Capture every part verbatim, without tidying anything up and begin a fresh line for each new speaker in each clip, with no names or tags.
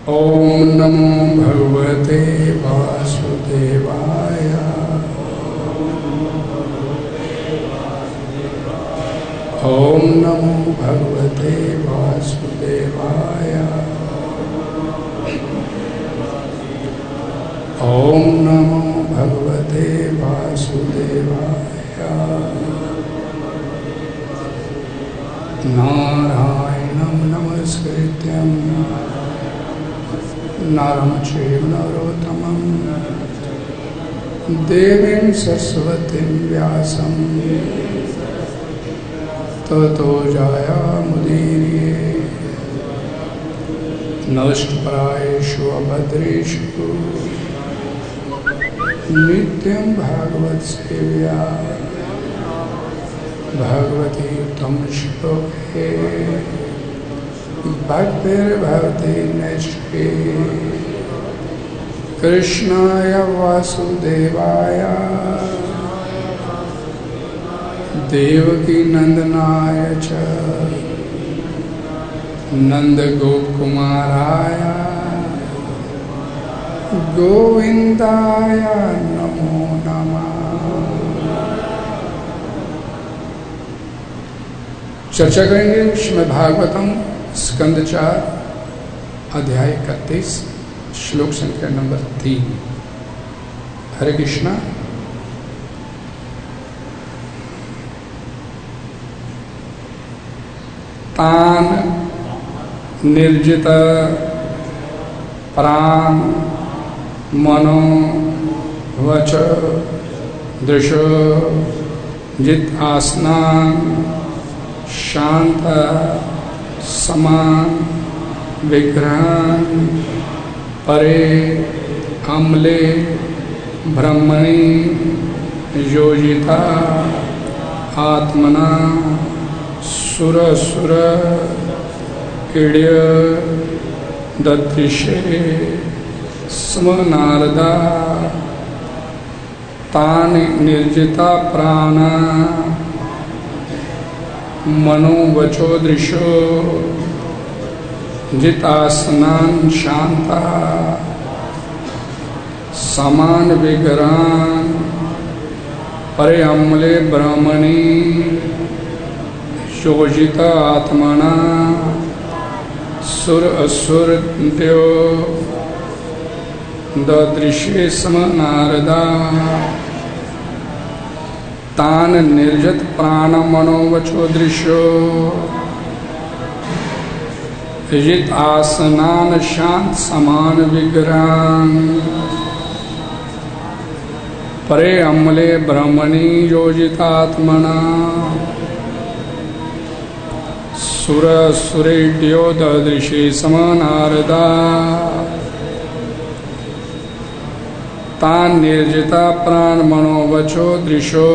ओम नमो भगवते वासुदेवाय। ओम नमो भगवते वासुदेवाय। ओम नमो भगवते वासुदेवाय। नारायणं नमस्कृत्यं नरं चैव नरोत्तमं देवीं सरस्वतीं व्यासं ततो जयमुदीरये। नष्टप्रायेषु अभद्रेषु नित्यं भागवत सेव्या भगवती त्वं श्लोके भक्तिर्भवति नैष्ठिकी। कृष्णाय वासुदेवाय देवकी नंदनाय च नंदगोपकुमाराय गोविंदाय नमो नमः। चर्चा करेंगे श्रीमद् भागवतम स्कंद चार अध्याय इकतीस श्लोक संख्या नंबर तीन। हरे कृष्णा। तान निर्जित प्राण मनो वच दृशो जित आसनान शांत समान विग्रहान परे अम्ले ब्रह्मणि योजिता आत्मना सुर सुर कीड्य ददृशे स्म नारदा। तान निर्जिता प्राणा मनोवचो दृशो जितासनान शांता समान विग्रहान परे अम्ले ब्रह्मणि योजित आत्मना सुर असुर द्यो ददृशे स्म नारदा। तान निर्जत प्राण मनोवचो दृश्यो जित आसनान शांत समान विग्रहान परे अम्ले ब्रह्मणि योजितात्मना सुर सुरेड्यो ददृशे स्म नारदा। तान निर्जिता प्राण मनोवचो दृशो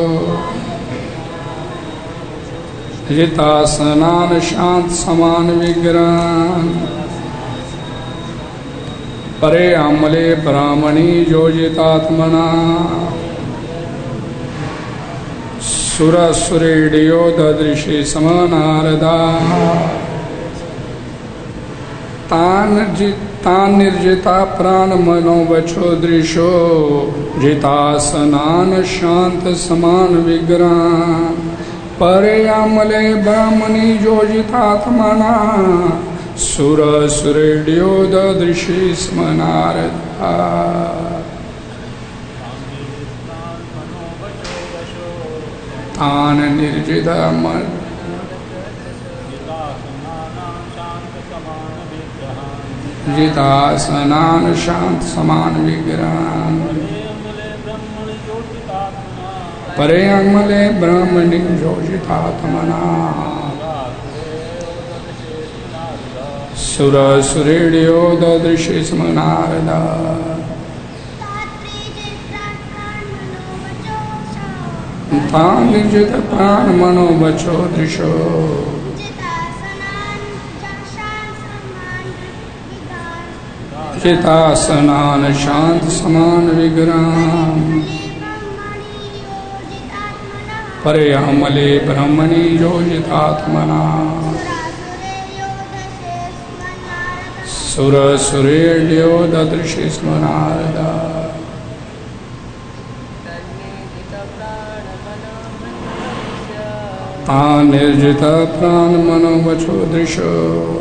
जितासनान शांत समान विग्रहान परे अम्ले ब्राह्मणी योजितात्मना सुर सुरेड्यो ददृशे स्म नारदा। तान तान निर्जिता प्राण मनोवचो दृशो जितासनान शांत समान विग्रहान परे अम्ले ब्रह्मणि योजितात्मना सुर सुरेड्यो ददृशे स्म नारदा। तान निर्जिता जितासनान शांत समान विग्रहान परे अम्ले ब्रह्मणि योजितात्मना सुर सुरेड्यो ददृशे स्म नारदा। तान निर्जित प्राण मनोवचो दृशो जितासनान शांत समान विग्रहान परे अम्ले ब्रह्मणि योजितात्मना सुरसुरेड्यो ददृशे स्म नारदा तान् निर्जित प्राण मनो वचो दृशो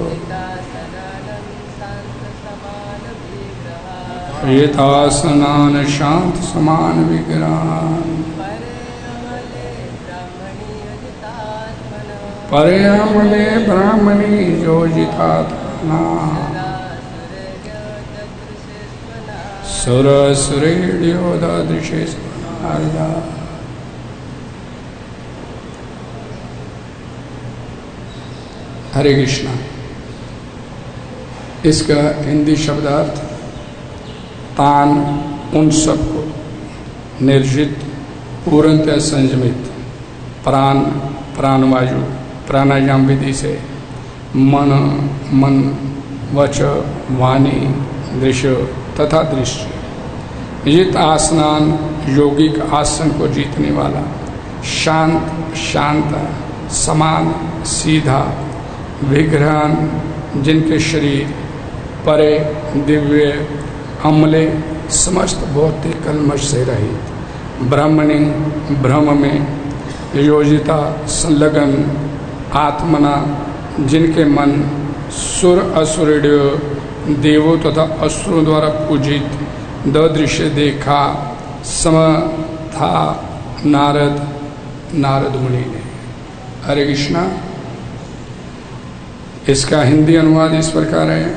येतासनान शांत समान विग्रहान् परे अमले ब्राह्मणी योजितात्मना सुरसुरेड्यो ददृशे स्म नारदा। हरे कृष्णा। इसका हिंदी शब्दार्थ तान उन सबको निर्जित पूर्णतः संयमित प्राण प्राणवायु प्राणायाम विधि से मन मन वच वाणी दृश्य तथा दृष्टि जित आसनान यौगिक आसन को जीतने वाला शांत शांत समान सीधा विग्रहान जिनके शरीर परे दिव्य अमले समस्त भौतिक कलमश से रहित ब्राह्मणी ब्रह्म में योजिता संलग्न आत्मना जिनके मन सुर असुरड्य देवों तथा असुरों द्वारा पूजित ददृश्य देखा सम था नारद नारद मुनि ने। हरे कृष्णा। इसका हिंदी अनुवाद इस प्रकार है।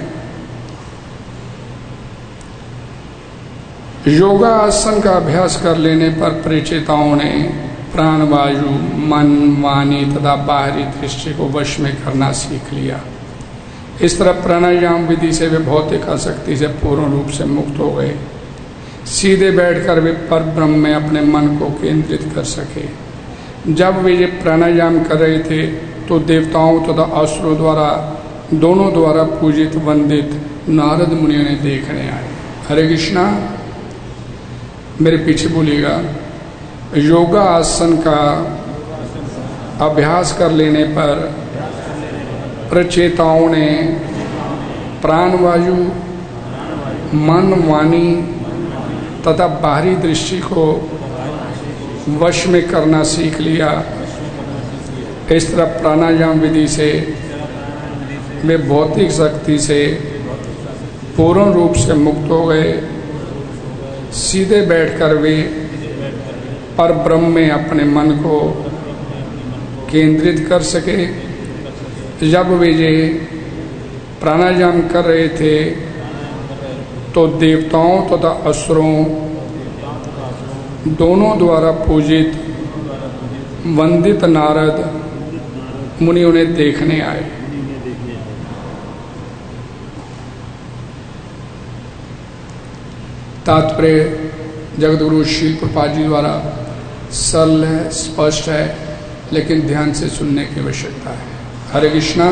योगासन का अभ्यास कर लेने पर परिचिताओं ने प्राणवायु मन वाणी तथा बाहरी दृष्टि को वश में करना सीख लिया। इस तरह प्राणायाम विधि से वे भौतिक आसक्ति से पूर्ण रूप से मुक्त हो गए। सीधे बैठकर वे पर ब्रह्म में अपने मन को केंद्रित कर सके। जब वे ये प्राणायाम कर रहे थे तो देवताओं तथा तो असुरों द्वारा दोनों द्वारा पूजित वंदित नारद मुनियों ने देखने आए। हरे कृष्णा। मेरे पीछे बोलिएगा। योगा आसन का अभ्यास कर लेने पर प्रचेताओं ने प्राणवायु मन वाणी तथा बाहरी दृष्टि को वश में करना सीख लिया। इस तरह प्राणायाम विधि से वे भौतिक शक्ति से पूर्ण रूप से मुक्त हो गए। सीधे बैठकर वे पर ब्रह्म में अपने मन को केंद्रित कर सके। जब वे ये प्राणायाम कर रहे थे तो देवताओं तथा तो असुरों दोनों द्वारा पूजित वंदित नारद मुनि उन्हें देखने आए। तात्पर्य जगतगुरु श्रील प्रभुपाद जी द्वारा सरल है, स्पष्ट है, लेकिन ध्यान से सुनने की आवश्यकता है। हरे कृष्णा।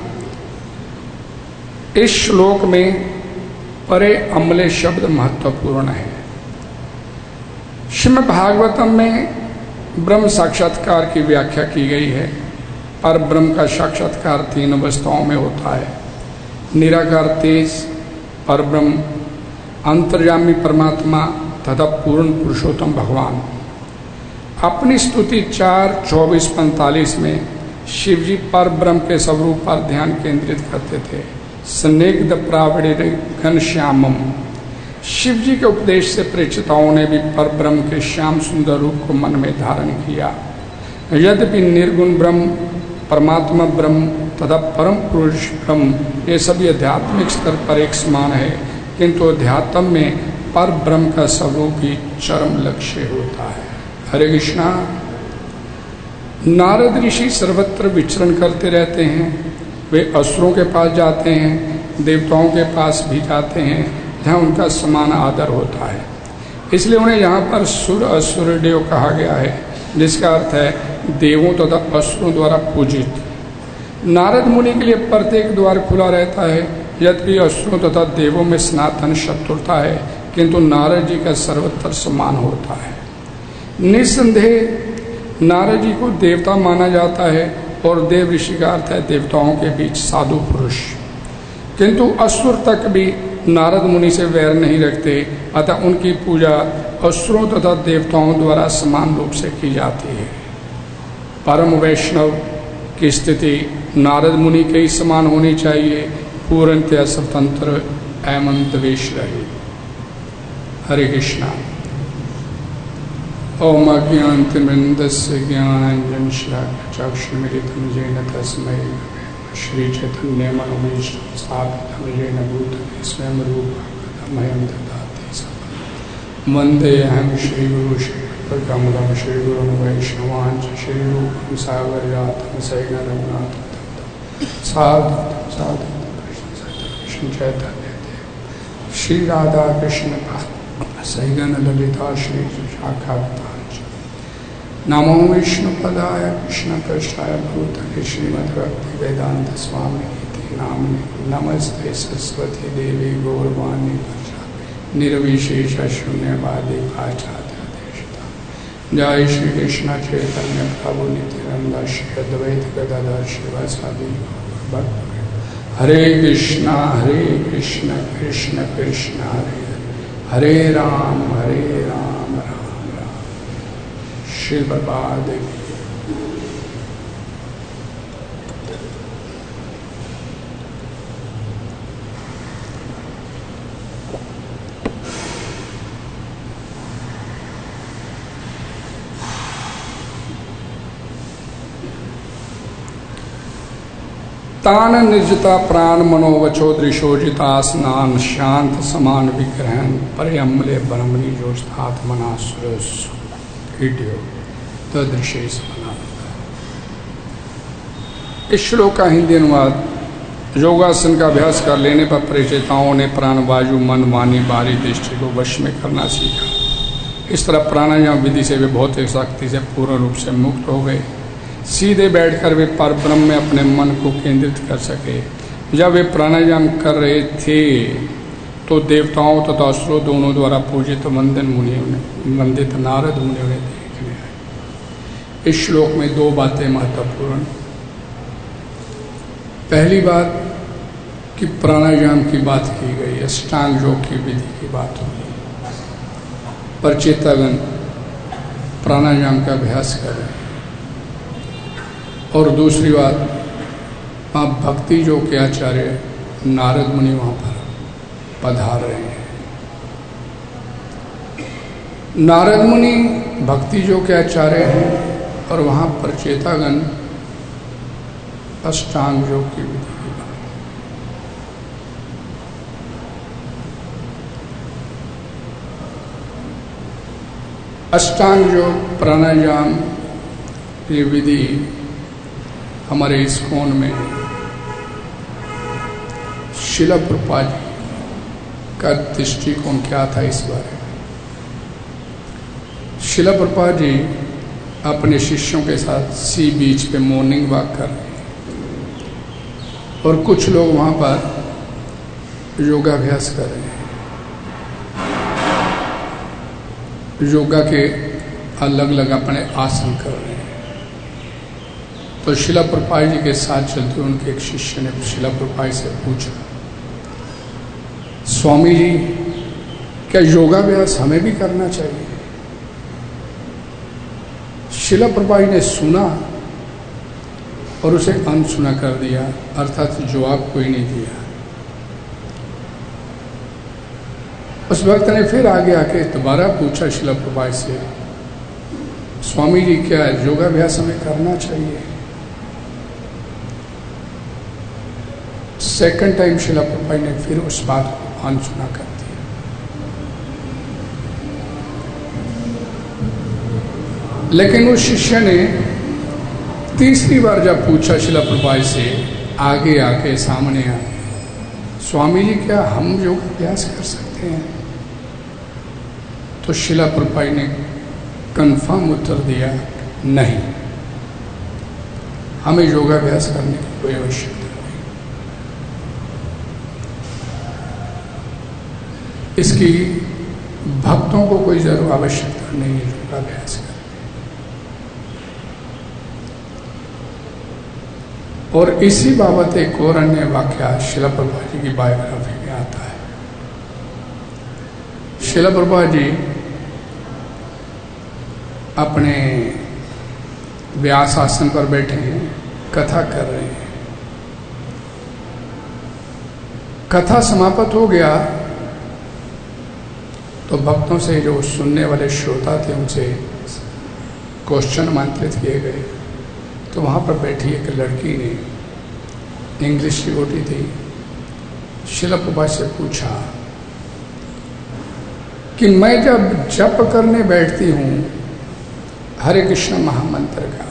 इस श्लोक में परे अमले शब्द महत्वपूर्ण है। श्रीमद् भागवतम में ब्रह्म साक्षात्कार की व्याख्या की गई है। पर ब्रह्म का साक्षात्कार तीन अवस्थाओं में होता है। निराकार तेज पर ब्रह्म, अंतर्यामी परमात्मा तथा पूर्ण पुरुषोत्तम भगवान। अपनी स्तुति चार चौबीस पैंतालीस में शिव जी पर ब्रह्म के स्वरूप पर ध्यान केंद्रित करते थे। स्निग्ध प्रावड़ घनश्यामम। शिव जी के उपदेश से परिचिताओं ने भी पर ब्रह्म के श्याम सुंदर रूप को मन में धारण किया। यद्यपि निर्गुण ब्रह्म, परमात्मा ब्रह्म तथा परम पुरुष ब्रह्म ये सभी आध्यात्मिक स्तर पर एक समान है, किंतु अध्यात्म में पर ब्रह्म का स्वरूप ही चरम लक्ष्य होता है। हरे कृष्णा। नारद ऋषि सर्वत्र विचरण करते रहते हैं। वे असुरों के पास जाते हैं, देवताओं के पास भी जाते हैं, जहाँ उनका समान आदर होता है। इसलिए उन्हें यहाँ पर सुर असुर देव कहा गया है, जिसका अर्थ है देवों तथा तो असुरों द्वारा पूजित। नारद मुनि के लिए प्रत्येक द्वार खुला रहता है। यद्यपि असुरों तथा तो देवों में सनातन शत्रुता है, किंतु नारद जी का सर्वत्र सम्मान होता है। निस्संदेह नारद जी को देवता माना जाता है, और देव ऋषि का अर्थ है देवताओं के बीच साधु पुरुष। किंतु असुर तक भी नारद मुनि से वैर नहीं रखते, अतः उनकी पूजा असुरों तथा देवताओं द्वारा समान रूप से की जाती है। परम वैष्णव की स्थिति नारद मुनि के ही समान होनी चाहिए, पूर्णतया स्वतंत्र एवं द्वेष रहित। हरे कृष्णा। ओम अज्ञानतिमिरन्दस्य ज्ञानाञ्जनशलाकचक्षुर्मिलितं येन तस्मै श्री चैतन्य मनोभीष्टं स्थापितं येन भूतले स्वयं रूपं ददाति सदा। वन्देऽहं श्रीगुरुं श्रीकमलं श्रीगुरुं वैष्णवांश्च श्रीरूपं सागरजातं सैगरघुनाथं साधुतं साधुतं कृष्ण चैतन्य देव श्री राधा कृष्ण सैगन ललिता श्री शाखावतांश। नमो विष्णुपदाय कृष्णपृष्ठाय भूतले श्रीमद्भक्ति वेदांत स्वामी इति नाम्ने। नमस्ते सरस्वती देवी गौरवाणी निर्विशेष शून्यवादी पाश्चात्य। जय श्री कृष्ण चैतन्य प्रभु नित्यानंद श्री अद्वैत गदाधर शिवासादि भक्त। हरे कृष्णा हरे कृष्ण कृष्ण कृष्ण हरे हरे राम हरे राम राम राम। श्री प्रभात। तान निर्जता प्राण मनोवचो दृशोजिता स्नान शांत समान विग्रहण परयमले ब्रह्मणि जोष्ठात्मना सुरस वीडियो तदृशे समान। इस श्लोक का हिंदी अनुवाद। योगासन का अभ्यास कर लेने पर परिचेताओं ने प्राण वायु मन वाणी बाहरी दृष्टि को वश में करना सीखा। इस तरह प्राणायाम विधि से वे भौतिक शक्ति से पूर्ण रूप से मुक्त हो गए। सीधे बैठकर वे पर ब्रह्म में अपने मन को केंद्रित कर सके। जब वे प्राणायाम कर रहे थे तो देवताओं तथा असुरों दोनों द्वारा पूजित वंदन मुनियों ने वंदित नारद मुनियों ने देखने आए। इस श्लोक में दो बातें महत्वपूर्ण। पहली बात कि प्राणायाम की बात की गई, अष्टांग योग की विधि की बात हुई। परचेतागण प्राणायाम का अभ्यास कर रहे हैं। और दूसरी बात, वहाँ भक्ति जो के आचार्य नारद मुनि वहाँ पर पधार रहे हैं। नारद मुनि भक्ति जो के आचार्य हैं और वहाँ पर चेतागण अष्टांग योग की विधि की बात। अष्टांग योग प्राणायाम की विधि हमारे इस्कॉन में शिला प्रभुपाद का दृष्टिकोण क्या था इस बारे में। शिला प्रभुपाद जी अपने शिष्यों के साथ सी बीच पे मॉर्निंग वॉक कर रहे हैं और कुछ लोग वहाँ पर योगाभ्यास कर रहे हैं। योगा के अलग अलग अपने आसन कर रहे हैं। तो शिला प्रभुपाद जी के साथ चलते हुए उनके एक शिष्य ने शिला प्रभुपाद से पूछा, स्वामी जी क्या योगाभ्यास हमें भी करना चाहिए? शिला प्रभुपाद ने सुना और उसे अनसुना कर दिया, अर्थात जवाब कोई नहीं दिया। उस वक्त ने फिर आगे आके दोबारा पूछा शिला प्रभुपाद से, स्वामी जी क्या योगाभ्यास हमें करना चाहिए? सेकंड टाइम शिला प्रभुपाद ने फिर उस बात को अनसुना कर दिया। लेकिन उस शिष्य ने तीसरी बार जब पूछा शिला प्रभुपाद से, आगे आके सामने आए, स्वामी जी क्या हम योगाभ्यास कर सकते हैं? तो शिला प्रभुपाद ने कंफर्म उत्तर दिया, नहीं, हमें योगाभ्यास करने की कोई आवश्यकता नहीं। इसकी भक्तों को कोई जरूर आवश्यकता नहीं है योगाभ्यास करने। और इसी बाबत एक और अन्य वाक्य शिला प्रभुपाद जी की बायोग्राफी में आता है। शिला प्रभुपाद जी अपने व्यास आसन पर बैठे हैं, कथा कर रहे हैं। कथा समाप्त हो गया तो भक्तों से, जो सुनने वाले श्रोता थे, उनसे क्वेश्चन आमंत्रित किए गए। तो वहाँ पर बैठी एक लड़की ने, इंग्लिश डिवोटी थी, शिला प्रभुपाद से पूछा कि मैं जब जप करने बैठती हूँ हरे कृष्ण महामंत्र का,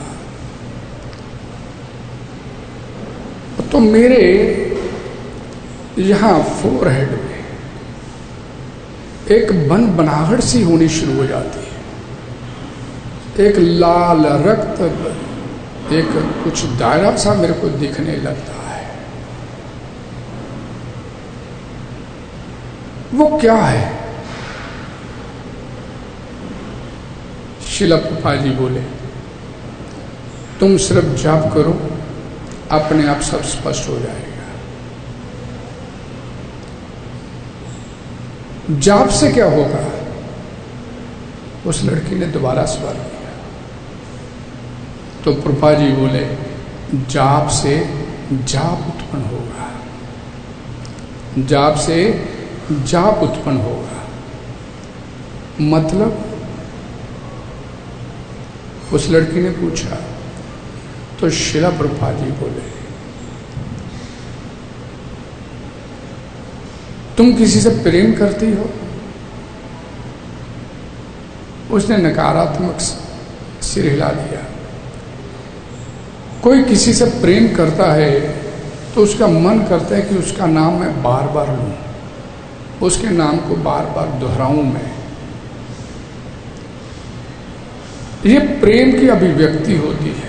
तो मेरे यहाँ फोरहेड में एक बन बनाहट सी होनी शुरू हो जाती है, एक लाल रक्त, एक कुछ दायरा सा मेरे को दिखने लगता है। वो क्या है? शिला प्रभुपाद जी बोले, तुम सिर्फ जाप करो, अपने आप सब स्पष्ट हो जाएगा। जाप से क्या होगा? उस लड़की ने दोबारा सवाल किया। तो प्रभुपाद जी बोले, जाप से जाप उत्पन्न होगा, जाप से जाप उत्पन्न होगा। मतलब? उस लड़की ने पूछा। तो शिला प्रभुपाद जी बोले, तुम किसी से प्रेम करती हो? उसने नकारात्मक सिर हिला दिया। कोई किसी से प्रेम करता है तो उसका मन करता है कि उसका नाम मैं बार बार लूं, उसके नाम को बार बार दोहराऊं मैं। ये प्रेम की अभिव्यक्ति होती है।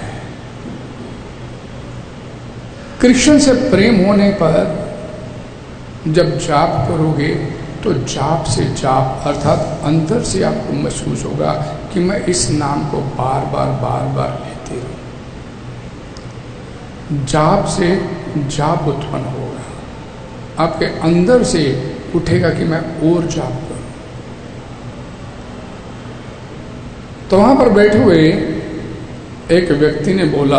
कृष्ण से प्रेम होने पर जब जाप करोगे तो जाप से जाप, अर्थात अंदर से आपको महसूस होगा कि मैं इस नाम को बार बार बार बार लेती हूं। जाप से जाप उत्पन्न होगा, आपके अंदर से उठेगा कि मैं और जाप करूं। तो वहां पर बैठे हुए एक व्यक्ति ने बोला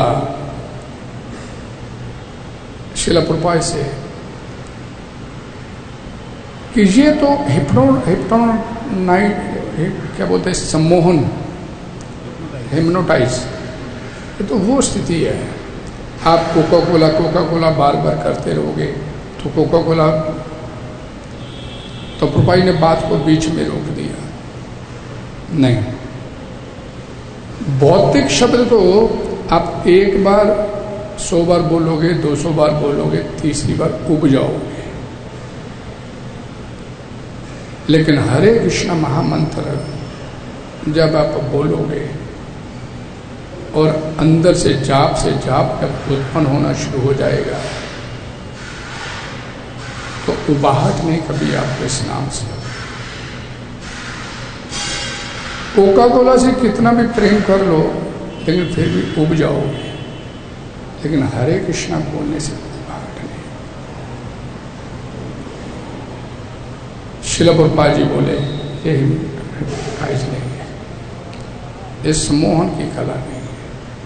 शिला प्रभुपाद से कि ये तो हिप्नो हिप्नोनाइट क्या बोलते हैं, सम्मोहन, हिप्नोटाइज, ये तो वो स्थिति है। आप कोका कोला कोका कोला बार बार करते रहोगे तो कोका कोला, तो प्रभुपाद ने बात को बीच में रोक दिया। नहीं, भौतिक शब्द तो आप एक बार सौ बार बोलोगे, दो सौ बार बोलोगे, तीसरी बार उब जाओगे। लेकिन हरे कृष्ण महामंत्र जब आप बोलोगे और अंदर से जाप से जाप जब उत्पन्न होना शुरू हो जाएगा तो उबाहट नहीं कभी आपको इस नाम से। कोका कोला से कितना भी प्रेम कर लो लेकिन फिर भी उब जाओगे, लेकिन हरे कृष्णा बोलने से उबाहट नहीं। शिला प्रभुपाद जी बोले, ये हिप्नोटाइज नहीं है, ये सम्मोहन की कला नहीं है,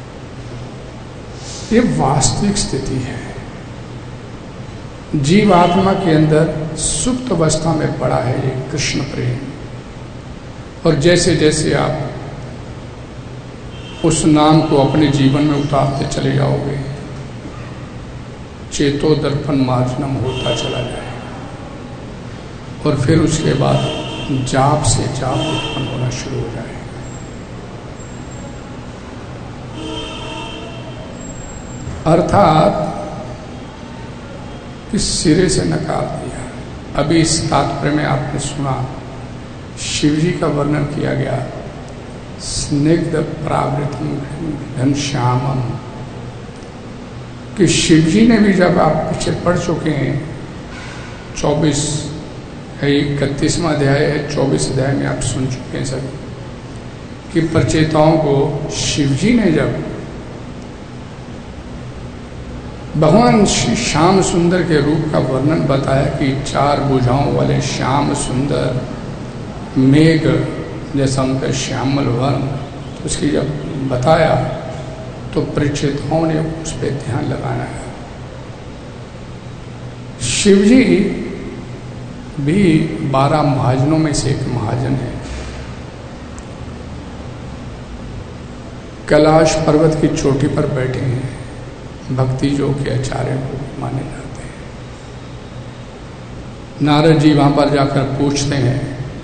ये वास्तविक स्थिति है। जीव आत्मा के अंदर सुप्त अवस्था में पड़ा है ये कृष्ण प्रेम, और जैसे जैसे आप उस नाम को अपने जीवन में उतारते चले जाओगे, चेतो दर्पण मार्जनम होता चला जाएगा, और फिर उसके बाद जाप से जाप उत्पन्न होना शुरू हो जाएगा। अर्थात इस सिरे से नकार दिया। अभी इस तात्पर्य में आपने सुना शिवजी का वर्णन किया गया, स्निग्ध प्रावृतम घनश्यामम, कि शिवजी ने भी, जब आप पीछे पढ़ चुके हैं, चौबीस इकतीसवां अध्याय है, चौबीस अध्याय में आप सुन चुके हैं सब, कि प्रचेताओं को शिवजी ने जब भगवान श्याम सुंदर के रूप का वर्णन बताया कि चार भुजाओं वाले श्याम सुंदर मेघ जैसा उनका श्यामल वर्ण, तो उसकी जब बताया तो परीक्षितों ने उस पर ध्यान लगाना है। शिवजी भी बारह महाजनों में से एक महाजन है। कैलाश पर्वत की चोटी पर बैठे हैं, भक्ति जो के आचार्य को माने जाते हैं। नारद जी वहां पर जाकर पूछते हैं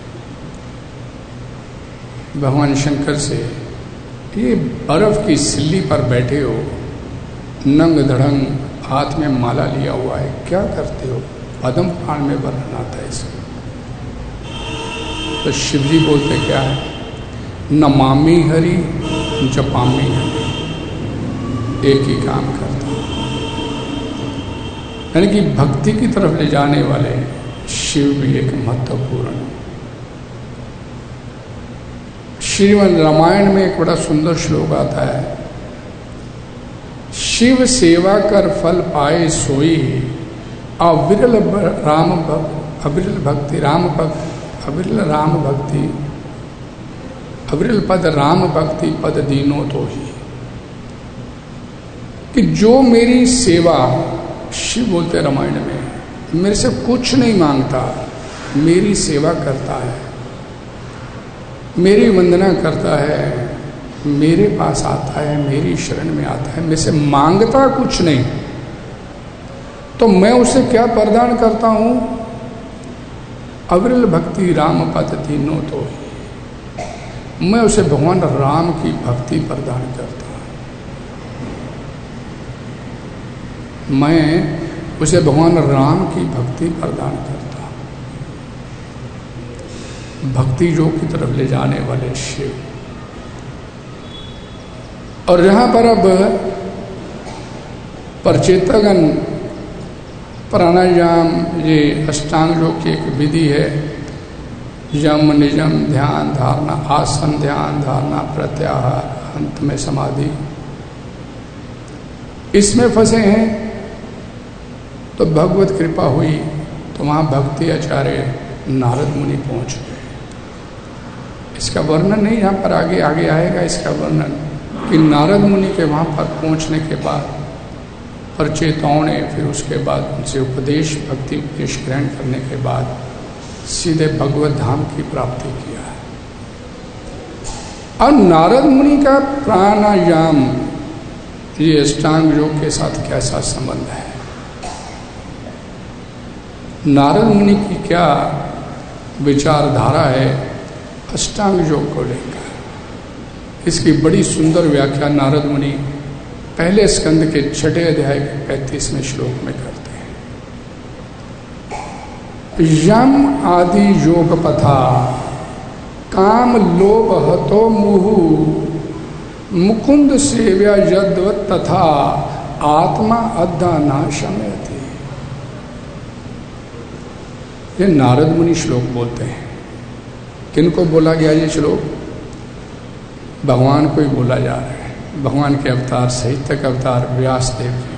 भगवान शंकर से, ये बर्फ की सिल्ली पर बैठे हो, नंग धड़ंग हाथ में माला लिया हुआ है, क्या करते हो? पद्म पुराण में वर्णन आता है इसको। तो शिवजी बोलते क्या है, नमामि हरि जपामि हरि, एक ही काम करता हूं। यानी कि भक्ति की तरफ ले जाने वाले शिव भी एक महत्वपूर्ण। श्रीमद् रामायण में एक बड़ा सुंदर श्लोक आता है, शिव सेवा कर फल पाए सोई, अविरल राम भक्त अविरल भक्ति राम भक्त अविरल राम भक्ति अविरल पद राम भक्ति पद दीनो तो ही। कि जो मेरी सेवा, शिव बोलते रामायण में, मेरे से कुछ नहीं मांगता, मेरी सेवा करता है, मेरी वंदना करता है, मेरे पास आता है, मेरी शरण में आता है, मेरे से मांगता कुछ नहीं, तो मैं उसे क्या प्रदान करता हूं? अविरल भक्ति राम पद दीनो तो ही, मैं उसे भगवान राम की भक्ति प्रदान करता हूं, मैं उसे भगवान राम की भक्ति प्रदान करता हूं। भक्ति योग की तरफ ले जाने वाले शिव। और यहाँ पर अब परचेतागण प्राणायाम, ये अष्टांग योग की एक विधि है, यम नियम ध्यान धारणा, आसन ध्यान धारणा प्रत्याहार, अंत में समाधि, इसमें फंसे हैं। तो भगवत कृपा हुई तो वहाँ भक्ति आचार्य नारद मुनि पहुँच गए। इसका वर्णन नहीं, यहाँ पर आगे आगे आएगा इसका वर्णन, कि नारद मुनि के वहाँ पर पहुँचने के बाद परचेताओं ने फिर उसके बाद उनसे उपदेश, भक्ति उपदेश ग्रहण करने के बाद सीधे भगवत धाम की प्राप्ति किया। और नारद मुनि का प्राणायाम, ये अष्टांग योग के साथ कैसा संबंध है? नारद मुनि की क्या विचारधारा है अष्टांग योग को लेकर? इसकी बड़ी सुंदर व्याख्या नारद मुनि पहले स्कंद के छठे अध्याय के पैंतीसवें श्लोक में करते हैं। यम आदि योग पथा काम लोभ हतो मुहु मुकुंद सेव्या यद्वत् तथा आत्मा अद्धा नाशमयति। ये नारद मुनि श्लोक बोलते हैं। किनको बोला गया ये श्लोक? भगवान को ही बोला जा रहा है, भगवान के अवतार साहित्यक अवतार व्यास देव जी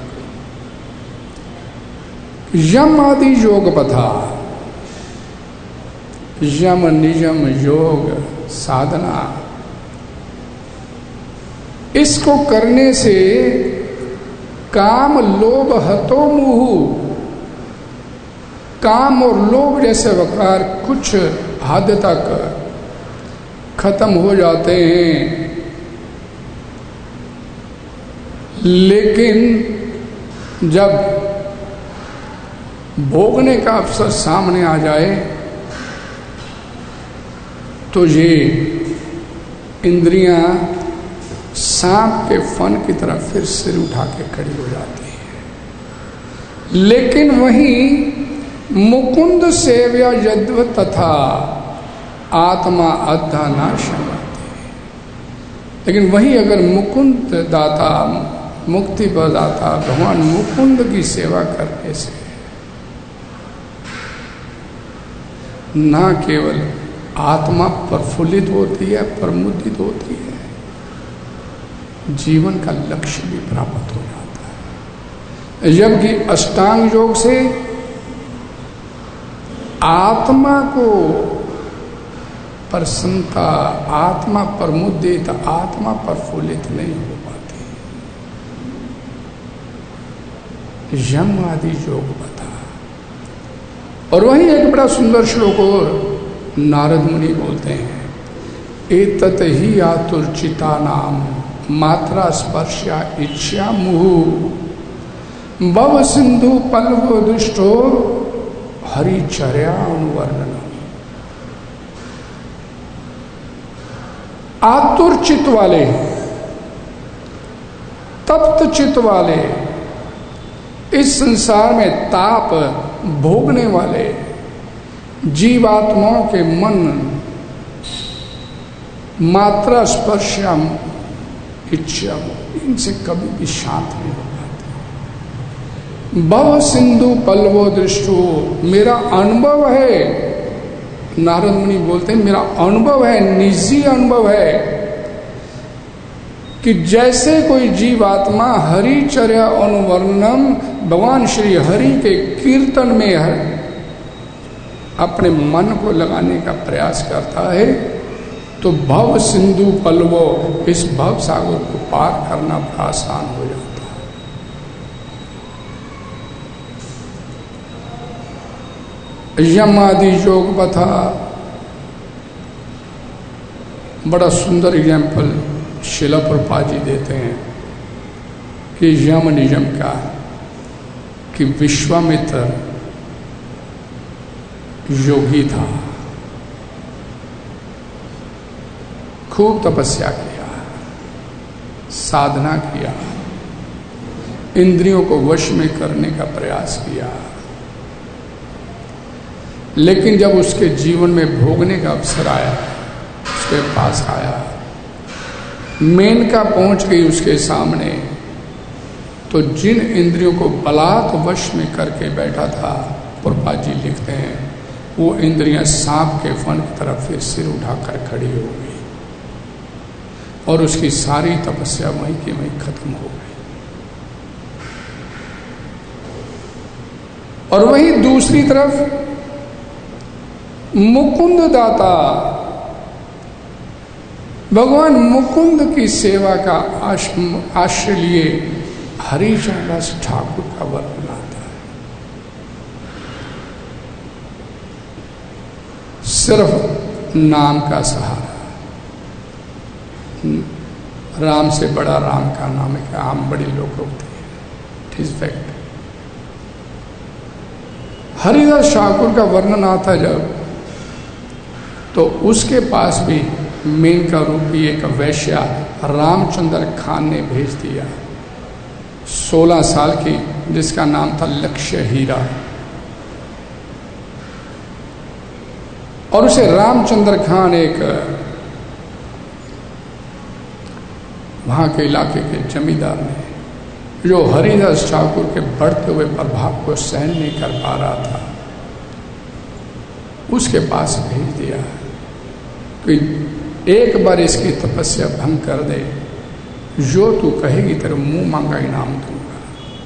को। यम आदि योग पथा, यम नियम योग साधना, इसको करने से काम लोभ हतो मुहु, काम और लोभ जैसे वकार कुछ हद तक खत्म हो जाते हैं। लेकिन जब भोगने का अवसर सामने आ जाए तो ये इंद्रियां सांप के फन की तरह फिर सिर उठा के खड़ी हो जाती है। लेकिन वहीं मुकुंद सेव्या यद्व तथा आत्मा अद्धा नाशमयति। लेकिन वहीं अगर मुकुंद दाता, मुक्ति प्रदाता भगवान मुकुंद की सेवा करने से ना केवल आत्मा प्रफुल्लित होती है, प्रमुदित होती है, जीवन का लक्ष्य भी प्राप्त हो जाता है। जबकि अष्टांग योग से आत्मा को प्रसन्नता, आत्मा प्रमुदित, आत्मा प्रफुल्लित नहीं हो पाती। यम आदि योग बता। और वही एक बड़ा सुंदर श्लोक और नारद मुनि बोलते हैं, एतत ही आतुर्चिता नाम मात्रा स्पर्शा इच्छा मुहु भव सिंधु पल्लव दुष्टो हरिचर्या अनुवर्णन। आतुर चित्त वाले, तप्त चित्त वाले, इस संसार में ताप भोगने वाले जीवात्माओं के मन मात्रा स्पर्शा इच्छा इनसे कभी भी शांत नहीं हो पाते। भव सिंधु पल्लवो दृष्टो, मेरा अनुभव है, नारद मुनि बोलते हैं मेरा अनुभव है, निजी अनुभव है कि जैसे कोई जीवात्मा हरिचर्या अनुवर्णनम, भगवान श्री हरि के कीर्तन में अपने मन को लगाने का प्रयास करता है, तो भव सिंधु पल्लवो, इस भव सागर को पार करना बड़ा आसान हो जाता है। यम आदि योग बता, बड़ा सुंदर एग्जाम्पल शिला प्रभुपाद जी देते हैं कि यम नियम का है कि विश्वामित्र योगी था, खूब तपस्या किया, साधना किया, इंद्रियों को वश में करने का प्रयास किया, लेकिन जब उसके जीवन में भोगने का अवसर आया, उसके पास आया, मेनका पहुंच गई उसके सामने, तो जिन इंद्रियों को बलात् वश में करके बैठा था, प्रभुपाद जी लिखते हैं, वो इंद्रियां सांप के फन की तरफ फिर सिर उठाकर खड़ी हो गई और उसकी सारी तपस्या वहीं की वहीं खत्म हो गई। और वहीं दूसरी तरफ मुकुंद दाता, भगवान मुकुंद की सेवा का आश्रय लिए हरिचंद्र ठाकुर का वर्णन आता है। सिर्फ नाम का सहारा, राम से बड़ा राम का नाम है, कि आम बड़ी लोग होते हैं, it is fact. Haridas Thakur का वर्णन आता जब, तो उसके पास भी मेनका रूपी एक वैश्या रामचंद्र खान ने भेज दिया, सोलह साल की, जिसका नाम था लक्ष्य हीरा, और उसे रामचंद्र खान एक वहाँ के इलाके के जमींदार ने, जो हरिदास ठाकुर के बढ़ते हुए प्रभाव को सहन नहीं कर पा रहा था, उसके पास भेज दिया कि एक बार इसकी तपस्या भंग कर दे, जो तू कहेगी तेरे मुंह मांगा इनाम दूंगा।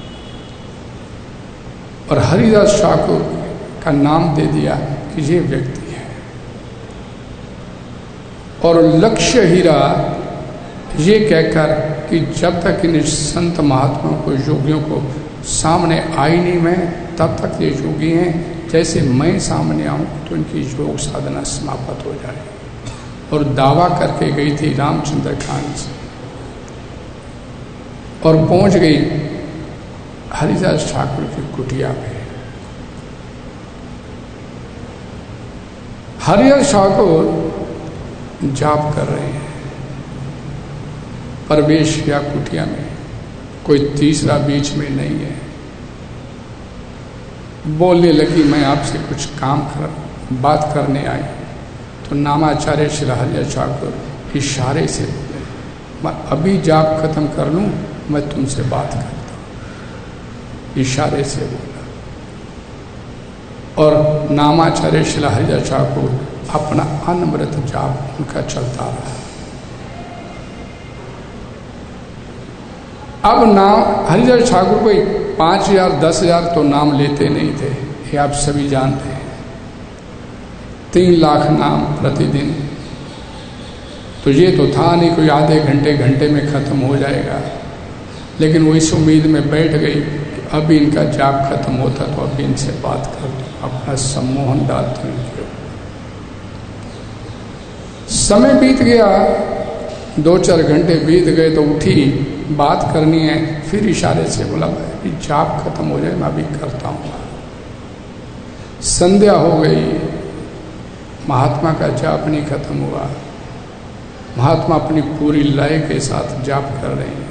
और हरिदास ठाकुर का नाम दे दिया कि ये व्यक्ति है। और लक्ष्य हीरा ये कहकर कि जब तक इन संत महात्माओं को, योगियों को सामने आई नहीं मैं, तब तक ये योगी हैं, जैसे मैं सामने आऊं तो इनकी योग साधना समाप्त हो जाए। और दावा करके गई थी रामचंद्र खान से, और पहुंच गई हरिदास ठाकुर की कुटिया पे। हरिदास ठाकुर जाप कर रहे हैं, प्रवेश किया कुटिया में, कोई तीसरा बीच में नहीं है। बोलने लगी, मैं आपसे कुछ काम कर बात करने आई। तो नामाचार्य श्री हरिदास ठाकुर इशारे से बोले, मैं अभी जाप खत्म कर लूँ, मैं तुमसे बात करता हूँ, इशारे से बोला। और नामाचार्य श्री हरिदास ठाकुर अपना अनवरत जाप उनका चलता रहा। अब नाम हरिदास ठाकुर को पाँच हजार दस हजार तो नाम लेते नहीं थे, ये आप सभी जानते हैं। तीन लाख नाम प्रतिदिन, तो ये तो था नहीं कोई आधे घंटे घंटे में ख़त्म हो जाएगा, लेकिन वो इस उम्मीद में बैठ गई कि अभी इनका जाप खत्म होता तो अभी इनसे बात कर दूँ, अपना सम्मोहन डालते हैं। समय बीत गया, दो चार घंटे बीत गए तो उठी, बात करनी है, फिर इशारे से बोला भाई जाप खत्म हो जाए मैं अभी करता हूँ। संध्या हो गई, महात्मा का जाप नहीं खत्म हुआ। महात्मा अपनी पूरी लय के साथ जाप कर रहे हैं।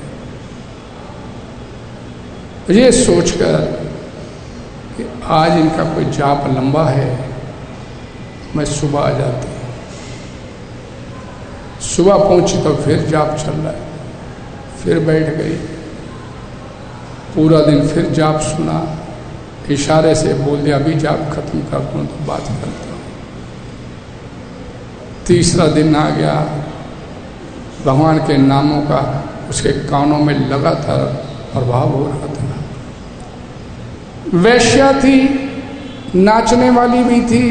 ये सोचकर कि आज इनका कोई जाप लंबा है, मैं सुबह आ जाती। सुबह पहुंची तो फिर जाप चल रहा है, फिर बैठ गई, पूरा दिन फिर जाप सुना, इशारे से बोल दिया अभी जाप खत्म कर दूँ तो बात करता हूँ। तीसरा दिन आ गया, भगवान के नामों का उसके कानों में लगातार प्रभाव हो रहा था। वैश्या थी, नाचने वाली भी थी,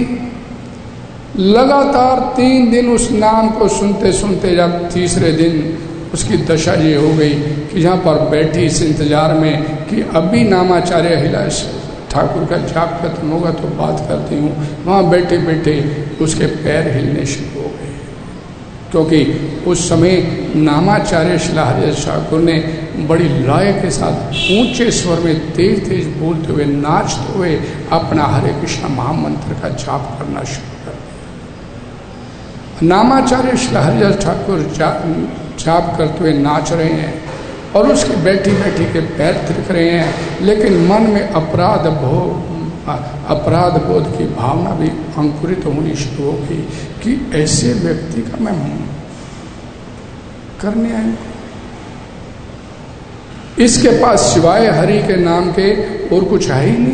लगातार तीन दिन उस नाम को सुनते सुनते जब तीसरे दिन उसकी दशा ये हो गई कि यहाँ पर बैठी इस इंतजार में कि अभी नामाचार्य हिलाश ठाकुर का जाप खत्म होगा तो बात करती हूँ, वहाँ बैठे बैठे उसके पैर हिलने शुरू हो गए, क्योंकि उस समय नामाचार्य शिलाहरिदास ठाकुर ने बड़ी लय के साथ ऊंचे स्वर में तेज तेज बोलते हुए नाचते हुए अपना हरे कृष्ण महामंत्र का जाप करना शुरू कर दिया। नामाचार्य शिलाहरिदास ठाकुर जा, जाप करते हुए नाच रहे हैं और उसके बैठी बैठी के पैर थिरक रहे हैं, लेकिन मन में अपराध भो अपराध बोध की भावना भी अंकुरित होनी शुरू हो गई कि ऐसे व्यक्ति का मैं करने आया, इसके पास सिवाय हरि के नाम के और कुछ है ही नहीं।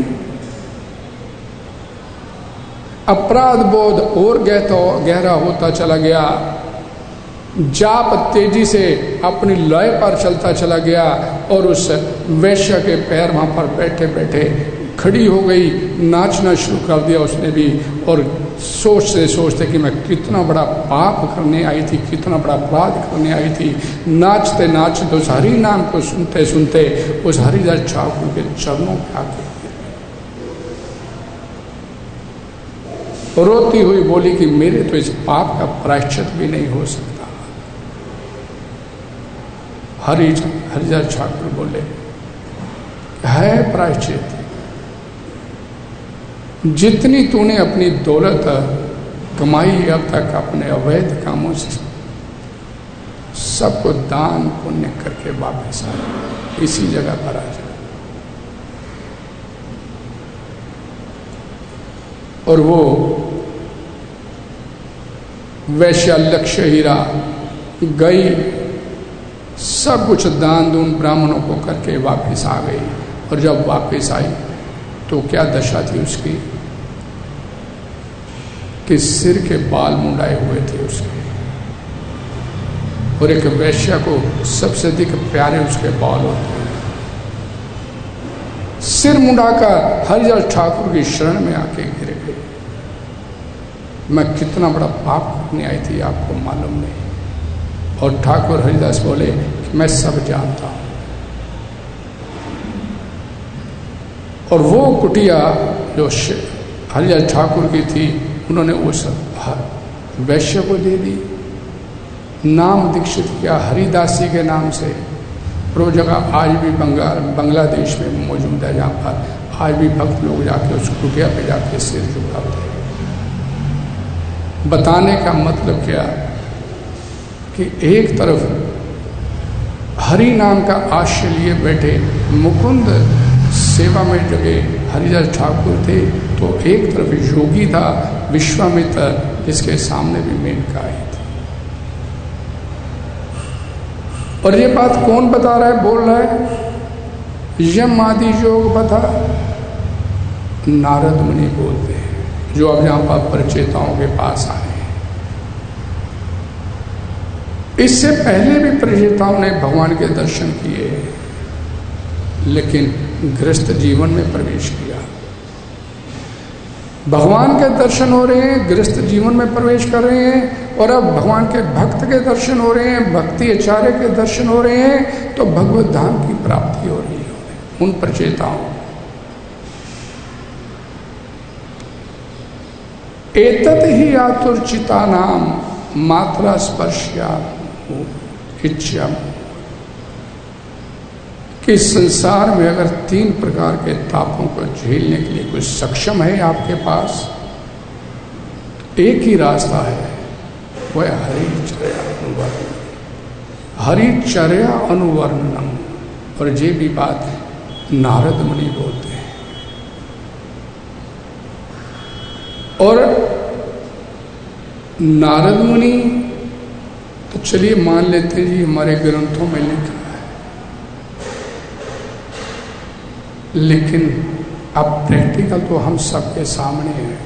अपराध बोध और गहरा होता चला गया, जाप तेजी से अपनी लय पर चलता चला गया और उस वैश्य के पैर वहां पर बैठे बैठे खड़ी हो गई, नाचना शुरू कर दिया उसने भी, और सोचते सोचते कि मैं कितना बड़ा पाप करने आई थी, कितना बड़ा अपराध करने आई थी। नाचते नाचते उस हरि नाम को सुनते सुनते उस हरिदास ठाकुर के चरणों पे आके रोती हुई बोली कि मेरे तो इस पाप का प्रायश्चित भी नहीं हो सकता। हरि हरिदास ठाकुर बोले है प्रायश्चित, जितनी तूने अपनी दौलत कमाई अब तक अपने अवैध कामों से, सबको दान पुण्य करके वापस आ, इसी जगह पर आ जा। और वो वैश्या लक्ष्य हीरा गई, सब कुछ दान दून ब्राह्मणों को करके वापस आ गई। और जब वापस आई तो क्या दशा थी उसकी कि सिर के बाल मुंडाए हुए थे उसके, और एक वैश्या को सबसे अधिक प्यारे उसके बाल होते हैं। सिर मुंडाकर हरिदास ठाकुर की शरण में आके गिर गए। मैं कितना बड़ा पाप करने आई थी आपको मालूम नहीं। और ठाकुर हरिदास बोले कि मैं सब जानता हूं। और वो कुटिया जो हरिदास ठाकुर की थी, उन्होंने उस वैश्य को दे दी, नाम दीक्षित किया हरिदासी के नाम से। और वो जगह आज भी बंगाल बांग्लादेश में मौजूद है, जहाँ पर आज भी भक्त लोग जाके उस कुटिया पे जाके सिर झुकाते हैं। बताने का मतलब क्या कि एक तरफ हरि नाम का आश्रय लिए बैठे मुकुंद सेवा में लगे हरिदास ठाकुर थे, तो एक तरफ योगी था विश्वामित्र, जिसके सामने भी मेनका आई थी। और ये बात कौन बता रहा है, बोल रहा है? यम आदि योग बता नारद मुनि बोलते हैं, जो अब यहाँ पर परिचेताओं के पास आए। इससे पहले भी परिचेताओं ने भगवान के दर्शन किए, लेकिन गृहस्थ जीवन में प्रवेश किया। भगवान के दर्शन हो रहे हैं, गृहस्थ जीवन में प्रवेश कर रहे हैं, और अब भगवान के भक्त के दर्शन हो रहे हैं, भक्ति आचार्य के दर्शन हो रहे हैं, तो भगवत धाम की प्राप्ति हो रही है उन प्रचेताओं। एतत ही आतुरचिता नाम मात्रा स्पर्शया इच्छा, कि संसार में अगर तीन प्रकार के तापों को झेलने के लिए कोई सक्षम है आपके पास, एक ही रास्ता है, वह हरिचर्या अनुवर्णन। हरिचर्या अनुवर्णनम, और ये भी बात नारद मुनि बोलते हैं। और नारद मुनि तो चलिए मान लेते हैं जी हमारे ग्रंथों में लिखा है, लेकिन अब प्रैक्टिकल तो हम सबके सामने है।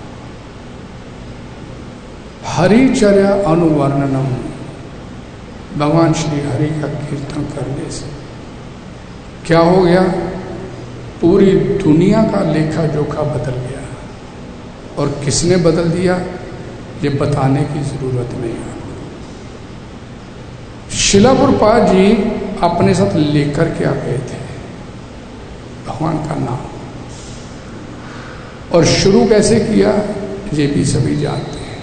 हरिचर्या अनुवर्णनम, भगवान श्री हरि का कीर्तन करने से क्या हो गया? पूरी दुनिया का लेखा जोखा बदल गया। और किसने बदल दिया ये बताने की जरूरत नहीं है। शिला प्रभुपाद जी अपने साथ लेकर के आ गए थे भगवान का नाम, और शुरू कैसे किया ये भी सभी जानते हैं,